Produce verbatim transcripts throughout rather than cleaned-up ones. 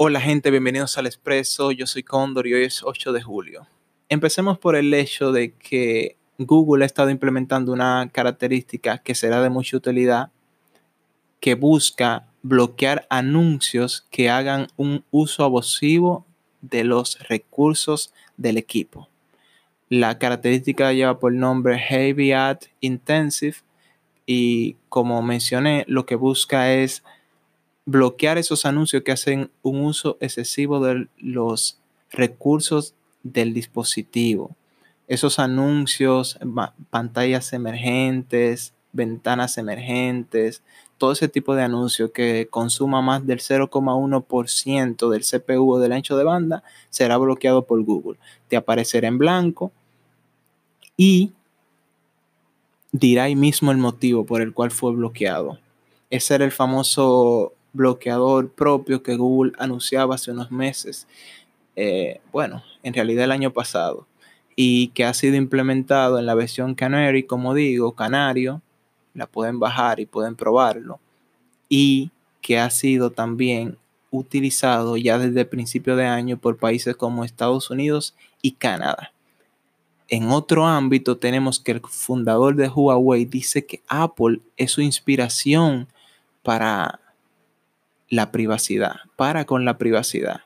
Hola gente, bienvenidos al Expreso. Yo soy Cóndor y hoy es ocho de julio. Empecemos por el hecho de que Google ha estado implementando una característica que será de mucha utilidad, que busca bloquear anuncios que hagan un uso abusivo de los recursos del equipo. La característica lleva por nombre Heavy Ad Intensive y, como mencioné, lo que busca es bloquear esos anuncios que hacen un uso excesivo de los recursos del dispositivo. Esos anuncios, pantallas emergentes, ventanas emergentes, todo ese tipo de anuncios que consuma más del cero coma uno por ciento del C P U o del ancho de banda, será bloqueado por Google. Te aparecerá en blanco y dirá ahí mismo el motivo por el cual fue bloqueado. Ese era el famoso bloqueador propio que Google anunciaba hace unos meses, eh, bueno, en realidad el año pasado, y que ha sido implementado en la versión Canary, como digo, Canario, la pueden bajar y pueden probarlo, y que ha sido también utilizado ya desde el principio de año por países como Estados Unidos y Canadá. En otro ámbito tenemos que el fundador de Huawei dice que Apple es su inspiración para la privacidad, para con la privacidad.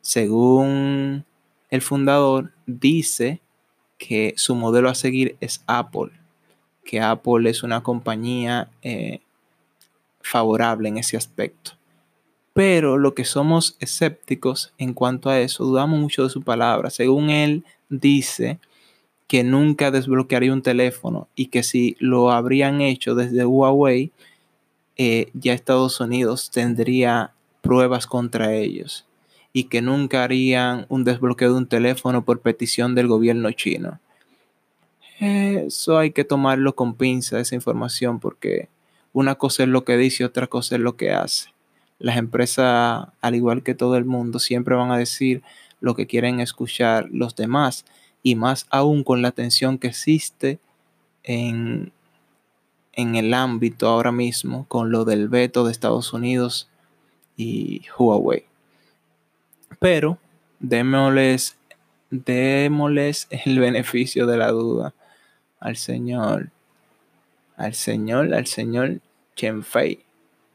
Según el fundador, dice que su modelo a seguir es Apple, que Apple es una compañía eh, favorable en ese aspecto. Pero lo que somos escépticos en cuanto a eso, dudamos mucho de su palabra. Según él dice que nunca desbloquearía un teléfono y que si lo habrían hecho desde Huawei, eh, ya Estados Unidos tendría pruebas contra ellos y que nunca harían un desbloqueo de un teléfono por petición del gobierno chino. Eso hay que tomarlo con pinza, esa información, porque una cosa es lo que dice y otra cosa es lo que hace. Las empresas, al igual que todo el mundo, siempre van a decir lo que quieren escuchar los demás, y más aún con la tensión que existe en, en el ámbito ahora mismo con lo del veto de Estados Unidos y Huawei. Pero démosles, démosles el beneficio de la duda al señor, al señor, al señor Chen Fei.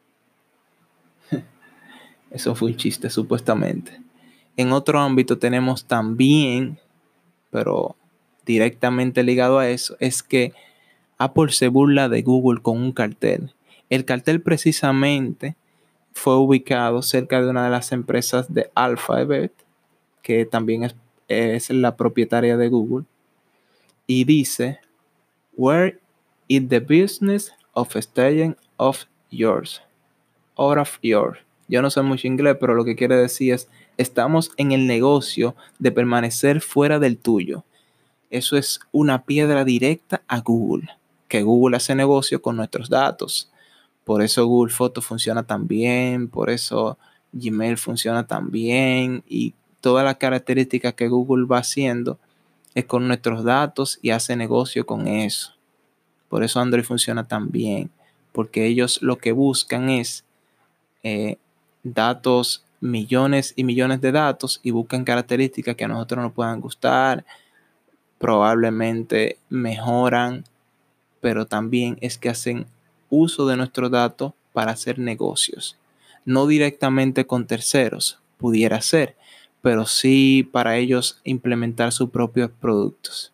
Eso fue un chiste, supuestamente. En otro ámbito tenemos también, pero directamente ligado a eso, es que Apple se burla de Google con un cartel. El cartel precisamente fue ubicado cerca de una de las empresas de Alphabet, que también es, es la propietaria de Google, y dice: "We're in the business of staying off yours, out of yours". Yo no sé mucho inglés, pero lo que quiere decir es: estamos en el negocio de permanecer fuera del tuyo. Eso es una piedra directa a Google, que Google hace negocio con nuestros datos. Por eso Google Fotos funciona tan bien, por eso Gmail funciona tan bien, y todas las características que Google va haciendo es con nuestros datos y hace negocio con eso. Por eso Android funciona tan bien, porque ellos lo que buscan es eh, datos, millones y millones de datos, y buscan características que a nosotros nos puedan gustar, probablemente mejoran, pero también es que hacen uso de nuestros datos para hacer negocios. No directamente con terceros, pudiera ser, pero sí para ellos implementar sus propios productos.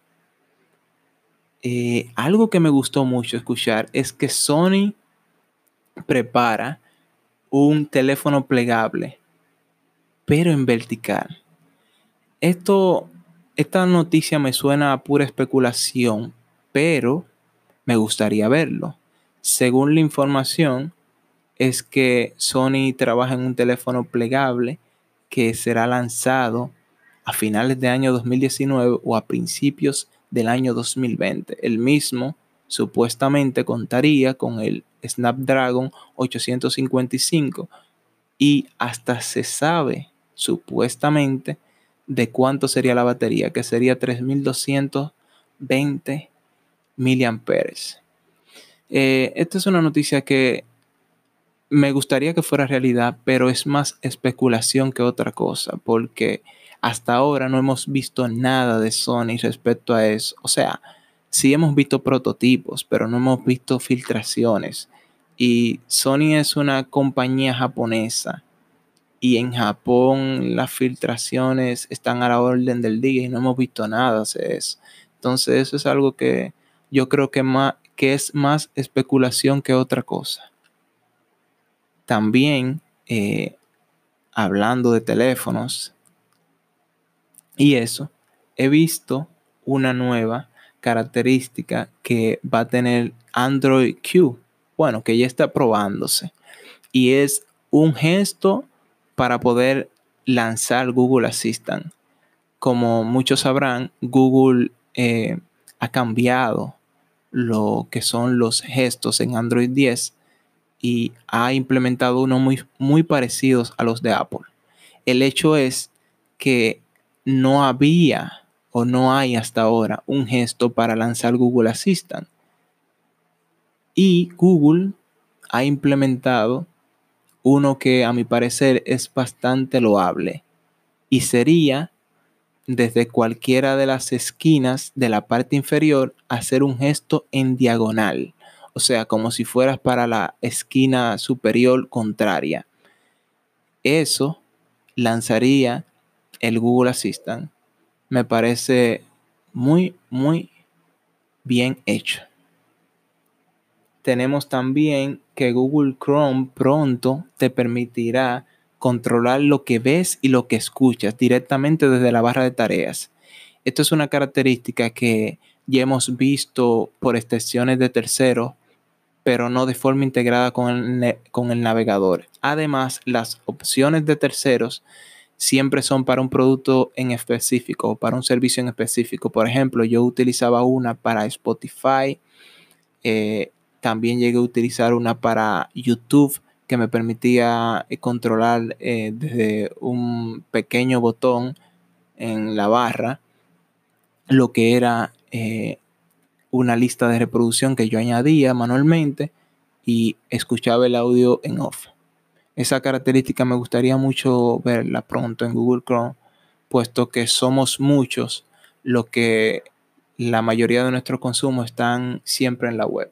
Eh, algo que me gustó mucho escuchar es que Sony prepara un teléfono plegable, pero en vertical. Esto, esta noticia me suena a pura especulación, pero me gustaría verlo. Según la información, es que Sony trabaja en un teléfono plegable que será lanzado a finales de año dos mil diecinueve o a principios del año dos mil veinte. El mismo supuestamente contaría con el Snapdragon ochocientos cincuenta y cinco, y hasta se sabe supuestamente de cuánto sería la batería, que sería tres mil doscientos veinte miliamperios. Eh, esta es una noticia que me gustaría que fuera realidad, pero es más especulación que otra cosa, porque hasta ahora no hemos visto nada de Sony respecto a eso. O sea, sí hemos visto prototipos, pero no hemos visto filtraciones. Y Sony es una compañía japonesa y en Japón las filtraciones están a la orden del día y no hemos visto nada de eso. Entonces eso es algo que yo creo que, más, que es más especulación que otra cosa. También, eh, hablando de teléfonos y eso, he visto una nueva característica que va a tener Android Q. Bueno, que ya está probándose. Y es un gesto para poder lanzar Google Assistant. Como muchos sabrán, Google eh, ha cambiado lo que son los gestos en Android diez y ha implementado unos muy, muy parecidos a los de Apple. El hecho es que no había o no hay hasta ahora un gesto para lanzar Google Assistant. Y Google ha implementado uno que a mi parecer es bastante loable y sería desde cualquiera de las esquinas de la parte inferior hacer un gesto en diagonal, o sea, como si fueras para la esquina superior contraria. Eso lanzaría el Google Assistant. Me parece muy, muy bien hecho. Tenemos también que Google Chrome pronto te permitirá controlar lo que ves y lo que escuchas directamente desde la barra de tareas. Esto es una característica que ya hemos visto por extensiones de terceros, pero no de forma integrada con el, con el navegador. Además, las opciones de terceros siempre son para un producto en específico o para un servicio en específico. Por ejemplo, yo utilizaba una para Spotify. Eh, también llegué a utilizar una para YouTube que me permitía eh, controlar eh, desde un pequeño botón en la barra lo que era eh, una lista de reproducción que yo añadía manualmente y escuchaba el audio en off. Esa característica me gustaría mucho verla pronto en Google Chrome, puesto que somos muchos los que la mayoría de nuestros consumos están siempre en la web.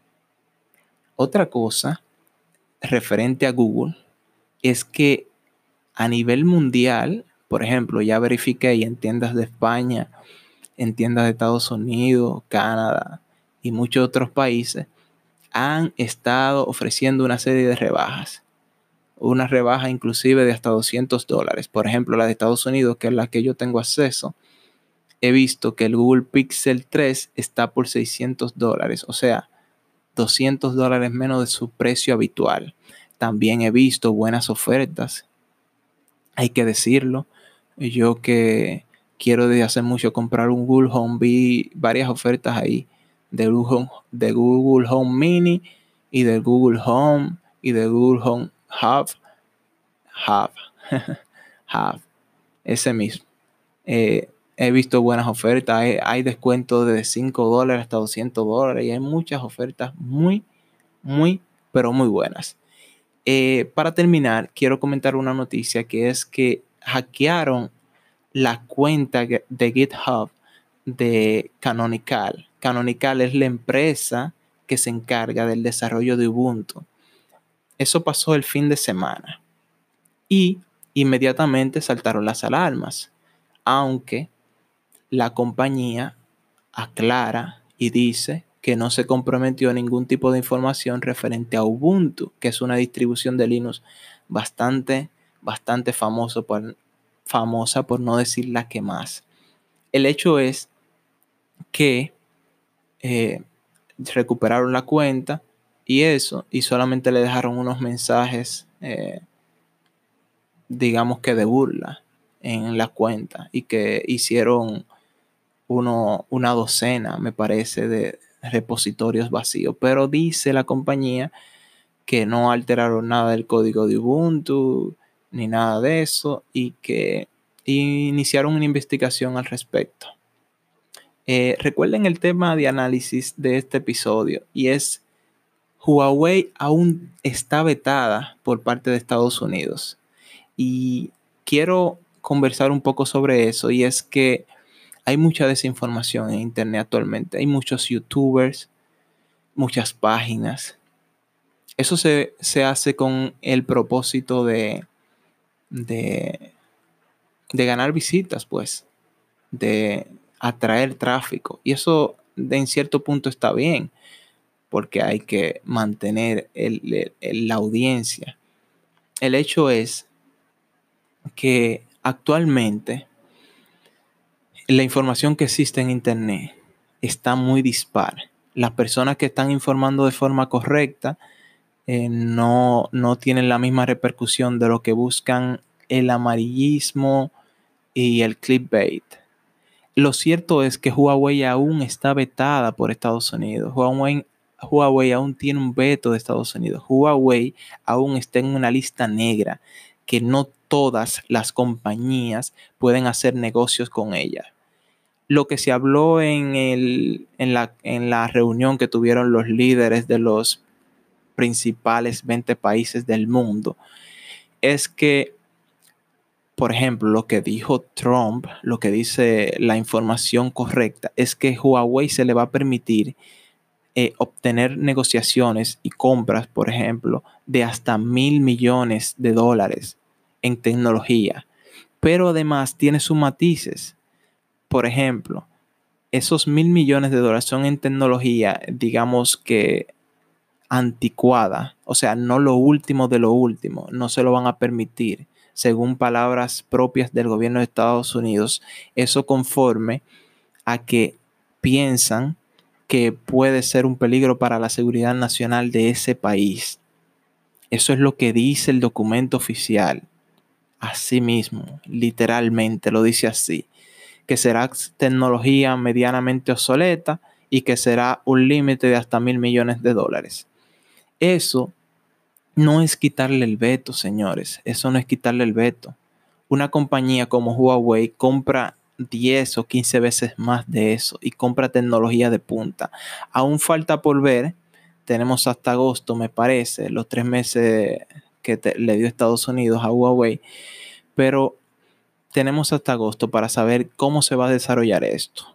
Otra cosa referente a Google es que a nivel mundial, por ejemplo, ya verifiqué y en tiendas de España, en tiendas de Estados Unidos, Canadá y muchos otros países, han estado ofreciendo una serie de rebajas. Una rebaja inclusive de hasta doscientos dólares. Por ejemplo, la de Estados Unidos, que es la que yo tengo acceso, he visto que el Google Pixel tres está por seiscientos dólares. O sea, doscientos dólares menos de su precio habitual. También he visto buenas ofertas. Hay que decirlo. Yo que quiero desde hace mucho comprar un Google Home, vi varias ofertas ahí de Google Home, de Google Home Mini y de Google Home y de Google Home Hub. Hub. Hub. Ese mismo. Eh, he visto buenas ofertas. Hay, hay descuentos de cinco dólares hasta doscientos dólares y hay muchas ofertas muy, muy, pero muy buenas. Eh, para terminar, quiero comentar una noticia que es que hackearon la cuenta de GitHub de Canonical. Canonical es la empresa que se encarga del desarrollo de Ubuntu. Eso pasó el fin de semana y inmediatamente saltaron las alarmas, aunque la compañía aclara y dice que no se comprometió a ningún tipo de información referente a Ubuntu, que es una distribución de Linux bastante, bastante famoso por, famosa por no decir la que más. El hecho es que eh, recuperaron la cuenta y eso, y solamente le dejaron unos mensajes, eh, digamos que de burla en la cuenta y que hicieron uno, una docena, me parece, de repositorios vacíos. Pero dice la compañía que no alteraron nada del código de Ubuntu ni nada de eso y que iniciaron una investigación al respecto. Eh, recuerden el tema de análisis de este episodio y es Huawei aún está vetada por parte de Estados Unidos. Y quiero conversar un poco sobre eso, y es que hay mucha desinformación en Internet actualmente. Hay muchos YouTubers, muchas páginas. Eso se, se hace con el propósito de, de, de ganar visitas, pues, de atraer tráfico. Y eso de en cierto punto está bien, porque hay que mantener el, el, la audiencia. El hecho es que actualmente la información que existe en Internet está muy dispar. Las personas que están informando de forma correcta eh, no, no tienen la misma repercusión de lo que buscan el amarillismo y el clickbait. Lo cierto es que Huawei aún está vetada por Estados Unidos. Huawei, Huawei aún tiene un veto de Estados Unidos. Huawei aún está en una lista negra que no todas las compañías pueden hacer negocios con ella. Lo que se habló en, el, en, la, en la reunión que tuvieron los líderes de los principales veinte países del mundo es que, por ejemplo, lo que dijo Trump, lo que dice la información correcta, es que Huawei se le va a permitir eh, obtener negociaciones y compras, por ejemplo, de hasta mil millones de dólares en tecnología. Pero además tiene sus matices. Por ejemplo, esos mil millones de dólares son en tecnología, digamos que anticuada, o sea, no lo último de lo último, no se lo van a permitir, según palabras propias del gobierno de Estados Unidos, eso conforme a que piensan que puede ser un peligro para la seguridad nacional de ese país. Eso es lo que dice el documento oficial. Así mismo, literalmente lo dice así, que será tecnología medianamente obsoleta y que será un límite de hasta mil millones de dólares. Eso no es quitarle el veto, señores. Eso no es quitarle el veto. Una compañía como Huawei compra diez o quince veces más de eso y compra tecnología de punta. Aún falta por ver. Tenemos hasta agosto, me parece, los tres meses que te, le dio Estados Unidos a Huawei. Pero tenemos hasta agosto para saber cómo se va a desarrollar esto.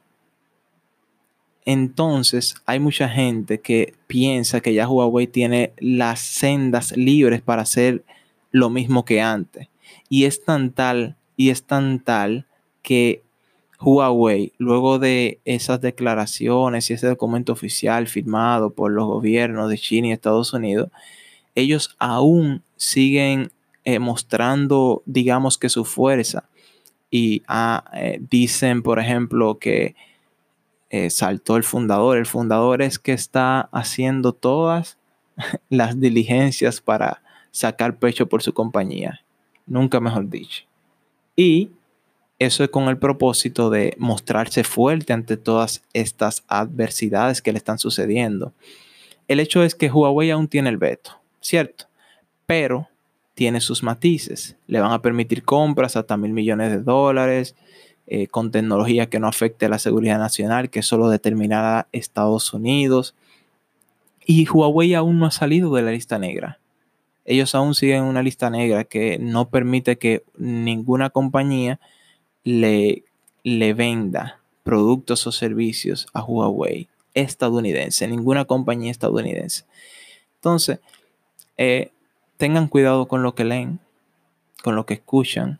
Entonces hay mucha gente que piensa que ya Huawei tiene las sendas libres para hacer lo mismo que antes. Y es tan tal, y es tan tal que Huawei, luego de esas declaraciones y ese documento oficial firmado por los gobiernos de China y Estados Unidos, ellos aún siguen eh, mostrando, digamos que su fuerza. Y ah, eh, dicen, por ejemplo, que Eh, saltó el fundador. El fundador es que está haciendo todas las diligencias para sacar pecho por su compañía. Nunca mejor dicho. Y eso es con el propósito de mostrarse fuerte ante todas estas adversidades que le están sucediendo. El hecho es que Huawei aún tiene el veto, ¿cierto? Pero tiene sus matices. Le van a permitir compras hasta mil millones de dólares. Eh, con tecnología que no afecte a la seguridad nacional, que solo determinará Estados Unidos. Y Huawei aún no ha salido de la lista negra. Ellos aún siguen en una lista negra que no permite que ninguna compañía le, le venda productos o servicios a Huawei estadounidense, ninguna compañía estadounidense. Entonces, eh, tengan cuidado con lo que leen, con lo que escuchan,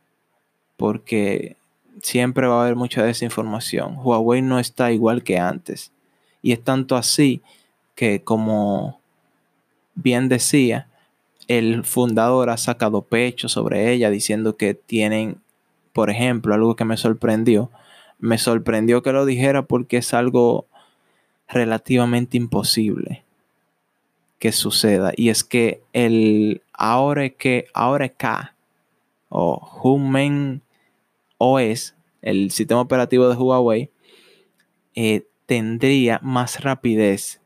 porque siempre va a haber mucha desinformación. Huawei no está igual que antes. Y es tanto así que, como bien decía, el fundador ha sacado pecho sobre ella diciendo que tienen, por ejemplo, algo que me sorprendió. Me sorprendió que lo dijera porque es algo relativamente imposible que suceda. Y es que el ahora que ahora K o Human O S, el sistema operativo de Huawei, eh, tendría más rapidez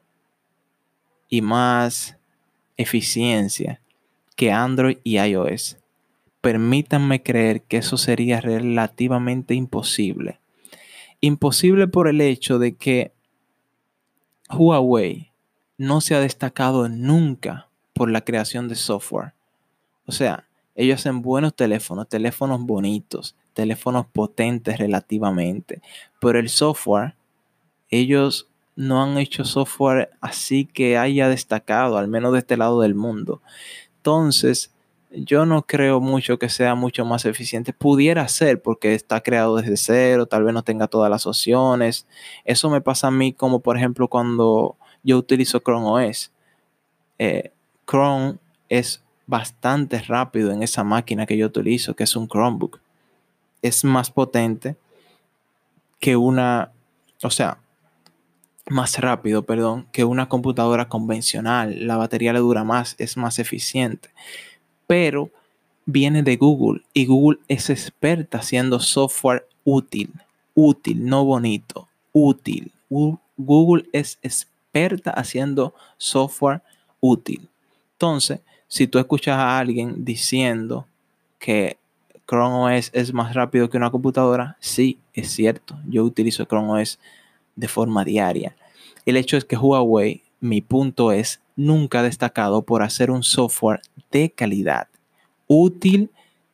y más eficiencia que Android y iOS. Permítanme creer que eso sería relativamente imposible. Imposible por el hecho de que Huawei no se ha destacado nunca por la creación de software. O sea, ellos hacen buenos teléfonos, teléfonos bonitos, teléfonos potentes relativamente, pero el software, ellos no han hecho software así que haya destacado, al menos de este lado del mundo. Entonces, yo no creo mucho que sea mucho más eficiente. Pudiera ser porque está creado desde cero, tal vez no tenga todas las opciones. Eso me pasa a mí como por ejemplo cuando yo utilizo Chrome O S. Eh, Chrome es bastante rápido en esa máquina que yo utilizo, que es un Chromebook. Es más potente que una, o sea, más rápido, perdón, que una computadora convencional. La batería le dura más, es más eficiente. Pero viene de Google y Google es experta haciendo software útil, útil, no bonito, útil. Google es experta haciendo software útil. Entonces, si tú escuchas a alguien diciendo que Chrome O S es más rápido que una computadora, sí, es cierto. Yo utilizo Chrome O S de forma diaria. El hecho es que Huawei, mi punto es, nunca ha destacado por hacer un software de calidad, útil,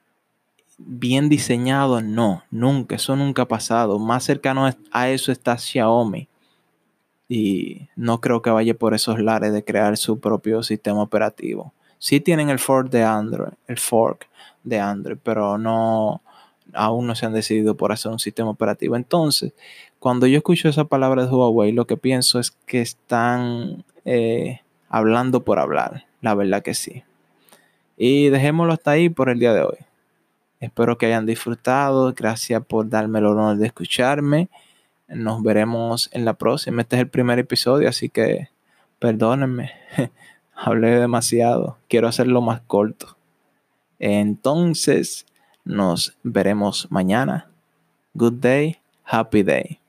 bien diseñado, no, nunca, eso nunca ha pasado. Más cercano a eso está Xiaomi y no creo que vaya por esos lares de crear su propio sistema operativo. Sí tienen el fork de Android, el fork de Android, pero no, aún no se han decidido por hacer un sistema operativo. Entonces, cuando yo escucho esa palabra de Huawei, lo que pienso es que están eh, hablando por hablar, la verdad que sí. Y dejémoslo hasta ahí por el día de hoy. Espero que hayan disfrutado. Gracias por darme el honor de escucharme. Nos veremos en la próxima. Este es el primer episodio, así que perdónenme. Hablé demasiado. Quiero hacerlo más corto. Entonces, nos veremos mañana. Good day. Happy day.